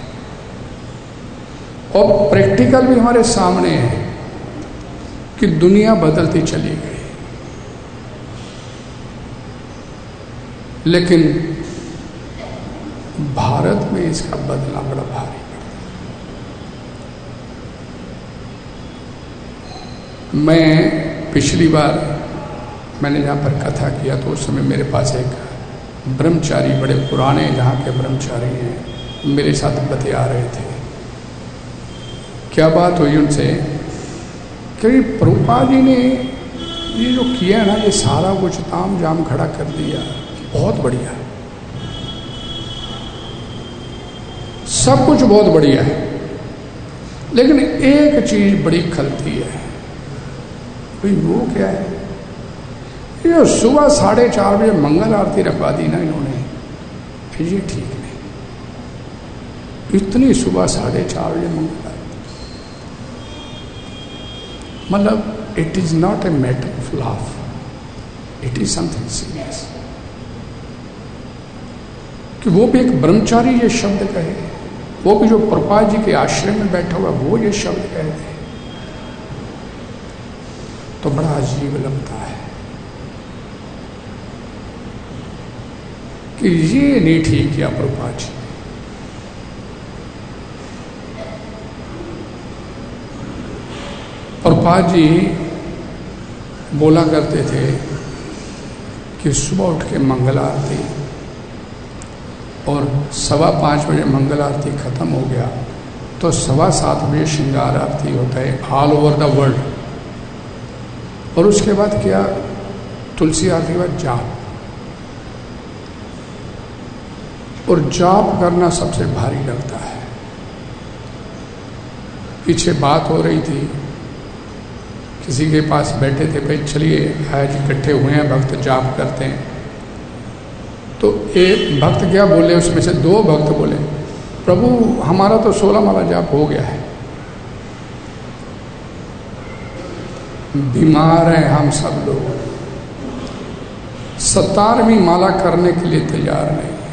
और प्रैक्टिकल भी हमारे सामने है कि दुनिया बदलती चली गई, लेकिन भारत में इसका बदलना बड़ा भारी पड़ा। मैं पिछली बार मैंने जहाँ पर कथा किया तो उस समय मेरे पास एक ब्रह्मचारी, बड़े पुराने जहाँ के ब्रह्मचारी हैं, मेरे साथ बतिया रहे थे। क्या बात हुई उनसे कि प्रभुपाद जी ने ये जो किया ना, ये सारा कुछ ताम जाम खड़ा कर दिया, बहुत बढ़िया, सब कुछ बहुत बढ़िया है, लेकिन एक चीज बड़ी खलती है। भाई वो क्या है? ये सुबह साढ़े चार बजे मंगल आरती रखवा दी ना इन्होंने, ये ठीक नहीं। इतनी सुबह साढ़े चार बजे मंगल आरती, मतलब it is not a matter of laugh, it is something serious. कि वो भी एक ब्रह्मचारी ये शब्द कहे, वो भी जो प्रभुपाद जी के आश्रम में बैठा हुआ वो ये शब्द कह दे, तो बड़ा अजीब लगता है कि ये नहीं ठीक किया प्रभुपाद जी। प्रभुपाद जी बोला करते थे कि सुबह उठ के मंगल आरती, और सवा पाँच बजे मंगल आरती खत्म हो गया तो सवा सात बजे श्रृंगार आरती होता है ऑल ओवर द वर्ल्ड, और उसके बाद क्या? तुलसी आरती के बाद जाप, और जाप करना सबसे भारी लगता है। पीछे बात हो रही थी, किसी के पास बैठे थे, भाई चलिए आज इकट्ठे हुए हैं भक्त जाप करते हैं, तो एक भक्त क्या बोले, उसमें से दो भक्त बोले, प्रभु हमारा तो सोलह माला जाप हो गया है, बीमार हैं हम सब लोग, सतारवीं माला करने के लिए तैयार नहीं है।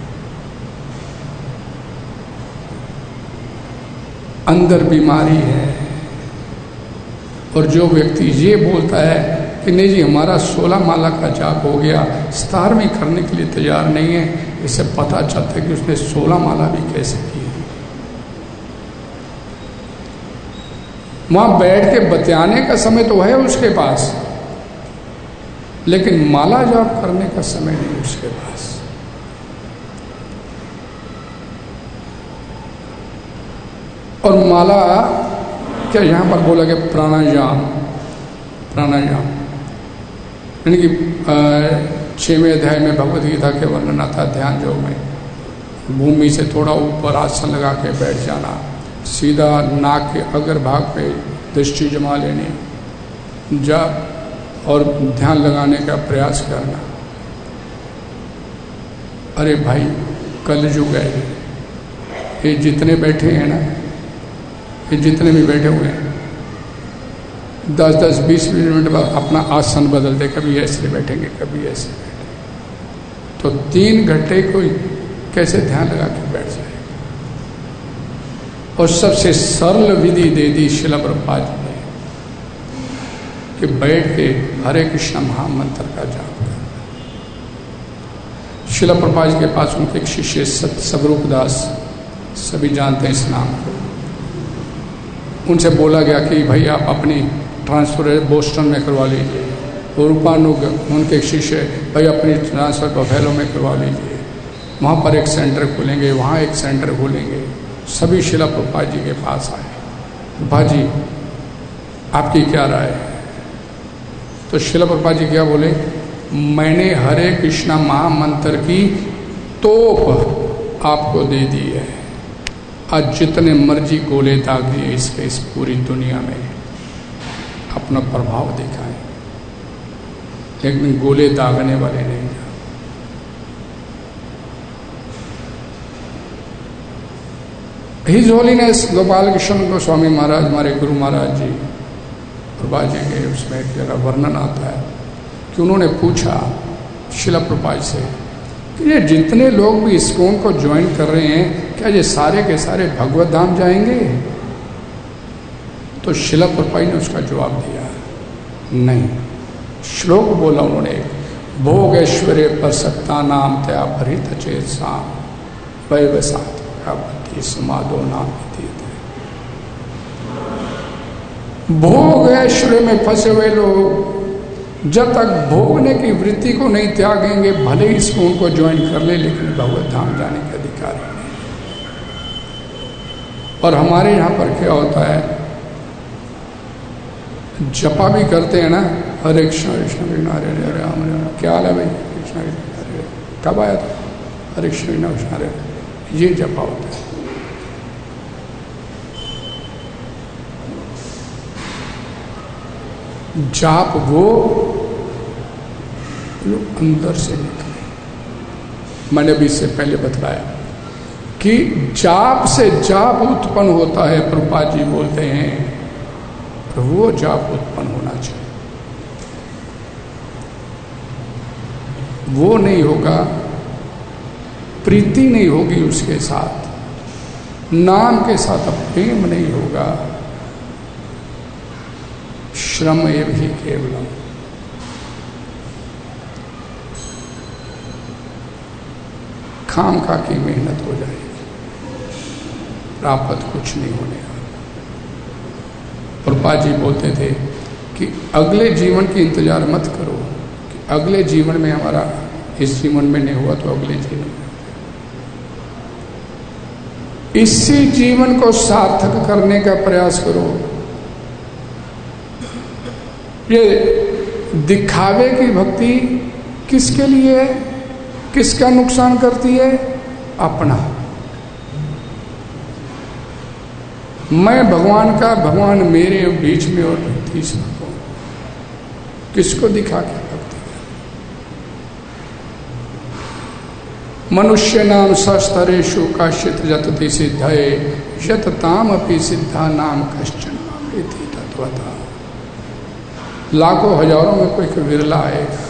अंदर बीमारी है, और जो व्यक्ति ये बोलता है कि नहीं जी हमारा सोलह माला का जाप हो गया, सतारवीं करने के लिए तैयार नहीं है, इससे पता चलता है कि उसने सोलह माला भी कैसे की। वहां बैठ के बतियाने का समय तो है उसके पास, लेकिन माला जाप करने का समय नहीं उसके पास। और माला क्या यहाँ पर बोला गया? प्राणायाम, प्राणायाम यानी कि छवें अध्याय में भगवद गीता के वर्णन आता है ध्यान योग में, भूमि से थोड़ा ऊपर आसन लगा के बैठ जाना, सीधा नाक के अग्र भाग पे दृष्टि जमा लेनी, जब और ध्यान लगाने का प्रयास करना। अरे भाई, कलयुग है ये, जितने बैठे हैं ना, ये जितने भी बैठे हुए हैं, दस दस बीस बीस मिनट बाद अपना आसन बदलते, कभी ऐसे बैठेंगे कभी ऐसे बैठेंगे, तो तीन घंटे कोई कैसे ध्यान लगा के बैठ जाए। और सबसे सरल विधि दे दी शिला प्रभुपाद जी ने कि बैठ के हरे कृष्ण महामंत्र का जाप कर। शिला प्रभुपाद जी के पास उनके एक शिष्य सत स्वरूप दास, सभी जानते हैं इस नाम को, उनसे बोला गया कि भाई आप अपनी ट्रांसफर बोस्टन में करवा लीजिए। और रूपानुग उनके एक शिष्य, भाई अपनी ट्रांसफर बफेलो में करवा लीजिए, वहाँ पर एक सेंटर खोलेंगे, वहाँ एक सेंटर खोलेंगे। सभी शिला प्रभुपाद जी के पास आए, प्रभुपाद जी आपकी क्या राय है? तो शिला प्रभुपाद जी क्या बोले, मैंने हरे कृष्णा महामंत्र की तोप आपको दे दी है, आज जितने मर्जी गोले दागिए इसके इस पूरी दुनिया में अपना प्रभाव दिखाएं, लेकिन गोले दागने वाले नहीं। हिज होलीनेस गोपाल कृष्ण गोस्वामी महाराज, हमारे गुरु महाराज जी प्रभुपाद जी के उसमें एक जगह वर्णन आता है कि उन्होंने पूछा शिला प्रभुपाद से कि ये जितने लोग भी इस्कॉन को ज्वाइन कर रहे हैं, क्या ये सारे के सारे भगवत धाम जाएंगे? तो शिला प्रभुपाद ने उसका जवाब दिया, नहीं। श्लोक बोला उन्होंने, भोग ऐश्वर्य पर सत्ता नाम तया भरित चेत साम वैवसात समाधो नाम। भोग ऐश्वर्य में फंसे हुए लोग जब तक भोगने की वृत्ति को नहीं त्यागेंगे, भले ही इसको उनको ज्वाइन कर ले, लेकिन भगवत धाम जाने के अधिकार नहीं। और हमारे यहाँ पर क्या होता है, जपा भी करते हैं ना, हरे कृष्ण कृष्ण कृष्ण हरे हरे हरे राम राम, क्या हाल है भाई, कृष्ण कृष्ण हरे, कब आया था, हरे कृष्ण कृष्ण कृष्ण हरे, ये जपा होता है। जाप वो जो अंदर से निकले। मैंने भी इससे पहले बतलाया कि जाप से जाप उत्पन्न होता है। प्रभुपाद जी बोलते हैं तो वो जाप उत्पन्न होना चाहिए, वो नहीं होगा, प्रीति नहीं होगी उसके साथ, नाम के साथ प्रेम नहीं होगा, श्रम एव ही केवलम। खाम खा की मेहनत हो जाएगी, प्राप्त कुछ नहीं होने वाला। प्रभुपाद जी बोलते थे कि अगले जीवन की इंतजार मत करो कि अगले जीवन में हमारा इस जीवन में नहीं हुआ तो अगले जीवन में, इसी जीवन को सार्थक करने का प्रयास करो। ये दिखावे की भक्ति किसके लिए है, किसका नुकसान करती है? अपना। मैं भगवान का, भगवान मेरे बीच में और तीसरा को, किसको दिखा के भक्ति? मनुष्य नाम सस्तरेशु काश्चित जतति सिद्धये यतताम अपि सिद्धा नाम कश्चन अवेति तत्वतः। लाखों हजारों में कोई विरला आएगा।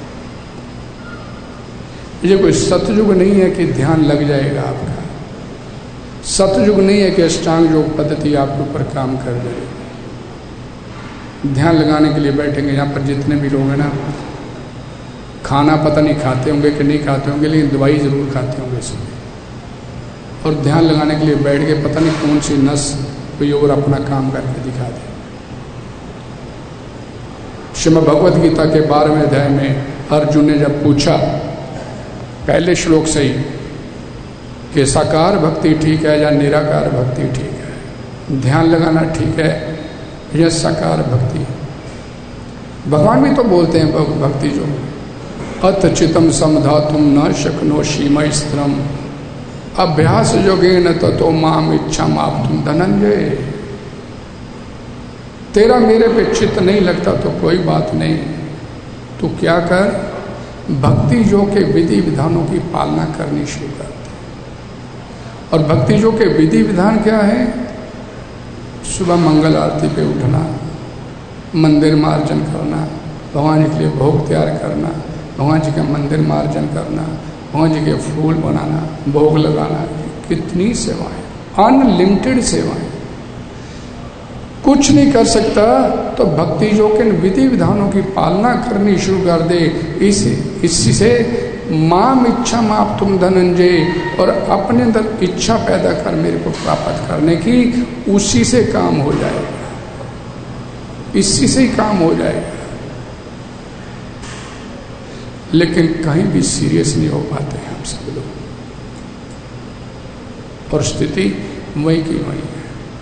ये कोई सतयुग नहीं है कि ध्यान लग जाएगा आपका, सतयुग नहीं है कि अष्टांग योग पद्धति आपके ऊपर काम कर जाएगी। ध्यान लगाने के लिए बैठेंगे, यहाँ पर जितने भी लोग हैं ना, खाना पता नहीं खाते होंगे कि नहीं खाते होंगे, लेकिन दवाई जरूर खाते होंगे इसमें। और ध्यान लगाने के लिए बैठ के पता नहीं कौन सी नस कोई और अपना काम करके दिखा दे। श्रीमद् भगवद गीता के बारहवें अध्याय में अर्जुन ने जब पूछा पहले श्लोक से ही कि साकार भक्ति ठीक है या निराकार भक्ति ठीक है, ध्यान लगाना ठीक है या साकार भक्ति। भगवान भी तो बोलते हैं भक्ति जो अथ चितम समधातुम न शक्नोषि मयि स्थिरम अभ्यास योगेन ततो माम इच्छाम आप्तुम धनंजय। तेरा मेरे पे चित्त नहीं लगता तो कोई बात नहीं, तो क्या कर, भक्ति योग के विधि विधानों की पालना करनी शुरू कर दे। और भक्ति योग के विधि विधान क्या है? सुबह मंगल आरती पे उठना, मंदिर मार्जन करना, भगवान जी के लिए भोग तैयार करना, भगवान जी का मंदिर मार्जन करना, भगवान जी के फूल बनाना, भोग लगाना, कितनी सेवाएं, अनलिमिटेड सेवाएं। कुछ नहीं कर सकता तो भक्ति योग के विधि विधानों की पालना करनी शुरू कर दे। इस इसी से माम इच्छा माप तुम धनंजय, और अपने अंदर इच्छा पैदा कर मेरे को प्राप्त करने की, उसी से काम हो जाएगा, इसी से ही काम हो जाएगा। लेकिन कहीं भी सीरियस नहीं हो पाते हैं हम सब लोग, और स्थिति वही की वही है।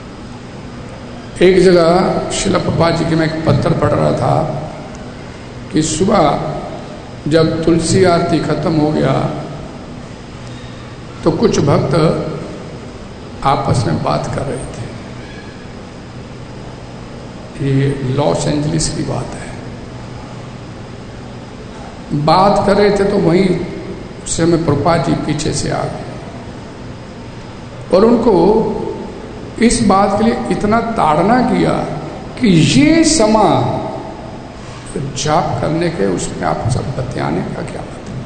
एक जगह शिला प्रभुपाद जी के मैं एक पत्र पढ़ रहा था कि सुबह जब तुलसी आरती खत्म हो गया तो कुछ भक्त आपस में बात कर रहे थे। ये लॉस एंजलिस की बात है। बात कर रहे थे तो वहीं उस समय प्रभुपाद जी पीछे से आ गए और उनको इस बात के लिए इतना ताड़ना किया कि ये समा जाप करने के, उसमें आप सब बतियाने का क्या बात है।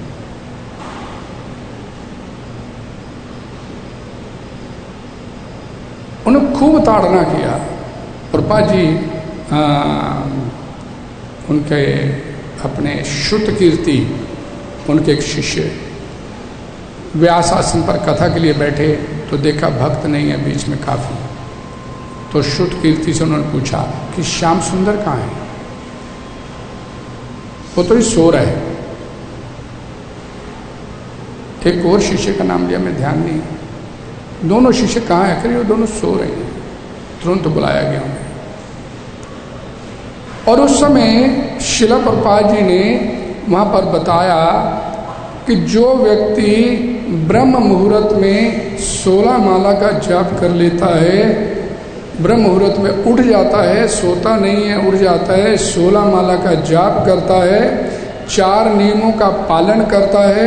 उन्होंने खूब ताड़ना किया। प्रभुपाद जी आ, उनके अपने श्रुत कीर्ति, उनके एक शिष्य व्यास आसन पर कथा के लिए बैठे तो देखा भक्त नहीं है बीच में काफी, तो श्रुत कीर्ति से उन्होंने पूछा कि श्याम सुंदर कहाँ है? वो तो ही सो रहा है। एक और शिष्य का नाम लिया, मैं ध्यान नहीं, दोनों शिष्य कहाँ है? करिए वो दोनों सो रहे हैं। तुरंत बुलाया गया उन्हें और उस समय शिला प्रभुपाद जी ने वहाँ पर बताया कि जो व्यक्ति ब्रह्म मुहूर्त में सोलह माला का जाप कर लेता है, ब्रह्म मुहूर्त में उठ जाता है, सोता नहीं है, उठ जाता है, सोलह माला का जाप करता है, चार नियमों का पालन करता है,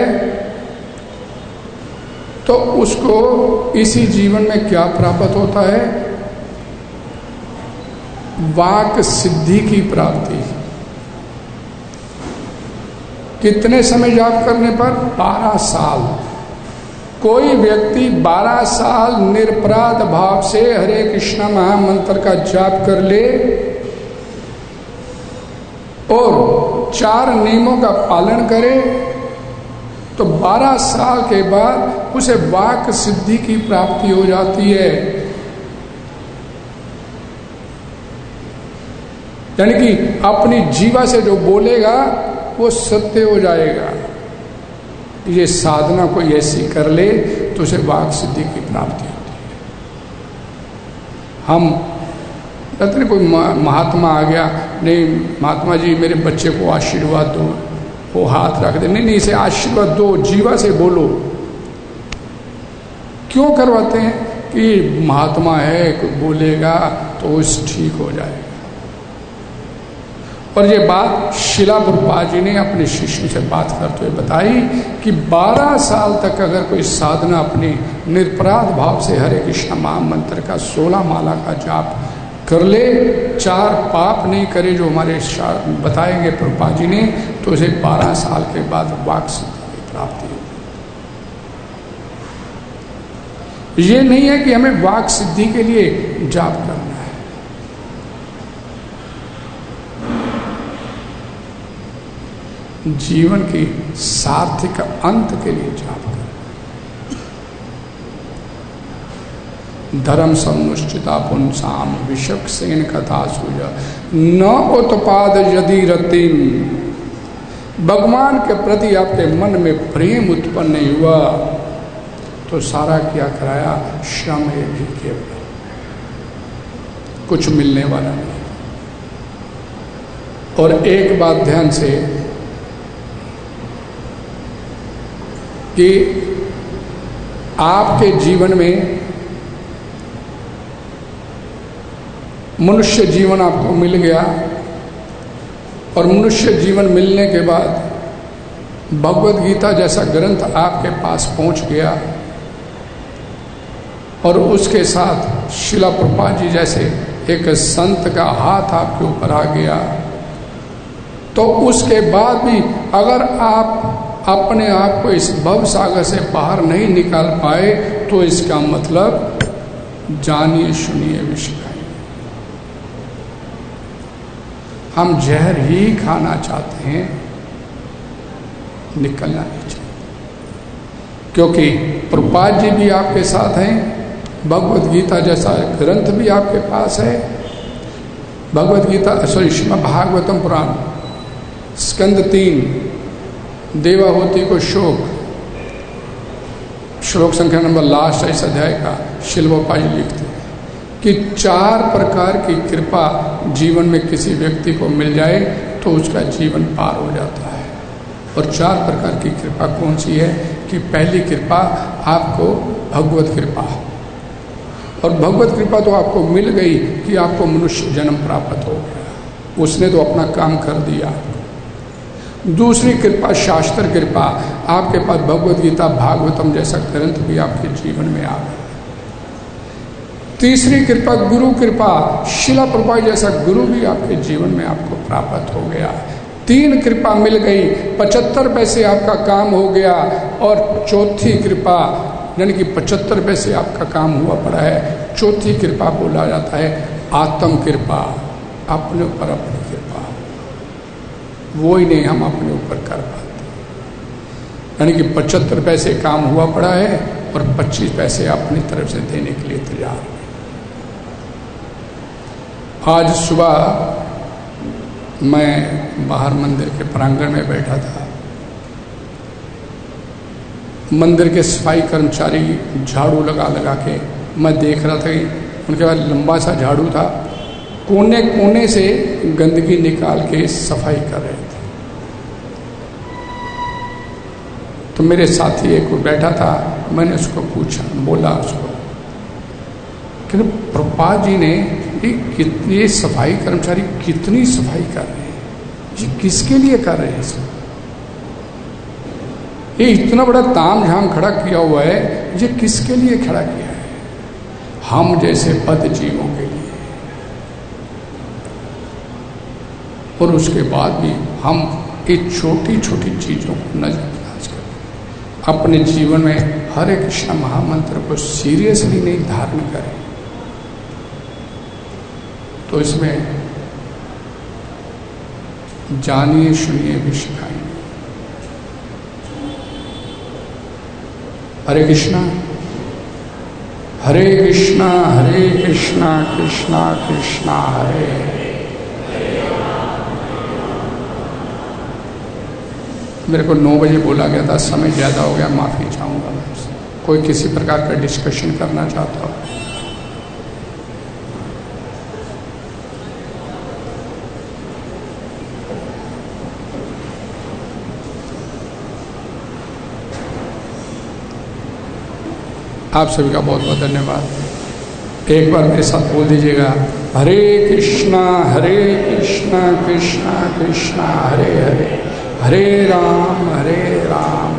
तो उसको इसी जीवन में क्या प्राप्त होता है? वाक सिद्धि की प्राप्ति। कितने समय जाप करने पर? बारह साल। कोई व्यक्ति बारह साल निरपराध भाव से हरे कृष्णा महामंत्र का जाप कर ले और चार नियमों का पालन करे तो बारह साल के बाद उसे वाक सिद्धि की प्राप्ति हो जाती है। यानी कि अपनी जीवा से जो बोलेगा वो सत्य हो जाएगा। ये साधना कोई ऐसी कर ले तो उसे वाक सिद्धि की प्राप्ति होती है। हम कहते नहीं कोई महात्मा आ गया, नहीं महात्मा जी मेरे बच्चे को आशीर्वाद दो, वो हाथ रख दे, नहीं नहीं इसे आशीर्वाद दो, जीवा से बोलो। क्यों करवाते हैं? कि महात्मा है, कोई बोलेगा तो उस ठीक हो जाएगा। और ये बात शिला प्रभुपाद जी ने अपने शिष्यों से बात करते हुए बताई कि बारह साल तक अगर कोई साधना अपनी निरपराध भाव से हरे कृष्ण महामंत्र का सोलह माला का जाप कर ले, चार पाप नहीं करे जो हमारे बताएंगे प्रभुपाद जी ने, तो उसे बारह साल के बाद वाक सिद्धि की प्राप्ति होगी। ये नहीं है कि हमें वाक सिद्धि के लिए जाप करना है। जीवन की सार्थक अंत के लिए जाप कर। धर्म समुष्टिता पुंसाम विषक सेन कथा सूज न उत्पाद यदि रतिम। भगवान के प्रति आपके मन में प्रेम उत्पन्न नहीं हुआ तो सारा क्या कराया? श्रम है भी केवल, कुछ मिलने वाला नहीं। और एक बात ध्यान से कि आपके जीवन में मनुष्य जीवन आपको मिल गया और मनुष्य जीवन मिलने के बाद भगवद गीता जैसा ग्रंथ आपके पास पहुंच गया और उसके साथ शिला प्रभुपाद जी जैसे एक संत का हाथ आपके ऊपर आ गया, तो उसके बाद भी अगर आप अपने आप को इस भव सागर से बाहर नहीं निकाल पाए तो इसका मतलब जानिए सुनिए विषय खाइए। हम जहर ही खाना चाहते हैं, निकलना नहीं चाहिए, क्योंकि प्रभुपाद जी भी आपके साथ हैं, भगवद गीता जैसा ग्रंथ भी आपके पास है। भगवद गीता सॉरी श्रीमद् भागवतम पुराण स्कंद तीन, देवाहुति को शोक, श्लोक संख्या नंबर लास्ट इस अध्याय का शिलवपाई लिखते हैं कि चार प्रकार की कृपा जीवन में किसी व्यक्ति को मिल जाए तो उसका जीवन पार हो जाता है। और चार प्रकार की कृपा कौन सी है कि पहली कृपा आपको भगवत कृपा, और भगवत कृपा तो आपको मिल गई कि आपको मनुष्य जन्म प्राप्त हो गया, उसने तो अपना काम कर दिया। दूसरी कृपा शास्त्र कृपा, आपके पास भगवद गीता भागवतम जैसा ग्रंथ भी आपके जीवन में आ गया। तीसरी कृपा गुरु कृपा, शिला प्रभुपाद जैसा गुरु भी आपके जीवन में आपको प्राप्त हो गया। तीन कृपा मिल गई, पचहत्तर पैसे आपका काम हो गया। और चौथी कृपा यानी कि पचहत्तर पैसे आपका काम हुआ पड़ा है, चौथी कृपा बोला जाता है आत्म कृपा, अपने ऊपर अपनी कृपा, वो ही नहीं हम अपने ऊपर कर पाते। यानी कि पचहत्तर पैसे काम हुआ पड़ा है और पच्चीस पैसे अपनी तरफ से देने के लिए तैयार हैं। आज सुबह मैं बाहर मंदिर के प्रांगण में बैठा था, मंदिर के सफाई कर्मचारी झाड़ू लगा लगा के मैं देख रहा था कि उनके पास लंबा सा झाड़ू था, कोने कोने से गंदगी निकाल के सफाई कर रहे थे। तो मेरे साथी एक बैठा था, मैंने उसको पूछा, बोला उसको कि प्रभुपाद जी ने ये कितनी सफाई कर्मचारी कितनी सफाई कर रहे हैं, ये किसके लिए कर रहे हैं? ये इतना बड़ा ताम झाम खड़ा किया हुआ है, ये किसके लिए खड़ा किया है? हम जैसे बद जीवों के लिए। और उसके बाद भी हम ये छोटी छोटी चीजों को नजरअंदाज करें, अपने जीवन में हरे कृष्ण महामंत्र को सीरियसली नहीं धारण करें, तो इसमें जानिए सुनिए भी सिखाएंगे। हरे कृष्णा हरे कृष्णा हरे कृष्णा कृष्णा कृष्णा हरे हरे। मेरे को नौ बजे बोला गया था, समय ज़्यादा हो गया, माफ़ी चाहूँगा मैं। कोई किसी प्रकार का डिस्कशन करना चाहता हो? आप सभी का बहुत बहुत धन्यवाद। एक बार मेरे साथ बोल दीजिएगा, हरे कृष्णा हरे कृष्णा कृष्णा कृष्णा हरे हरे, हरे राम हरे राम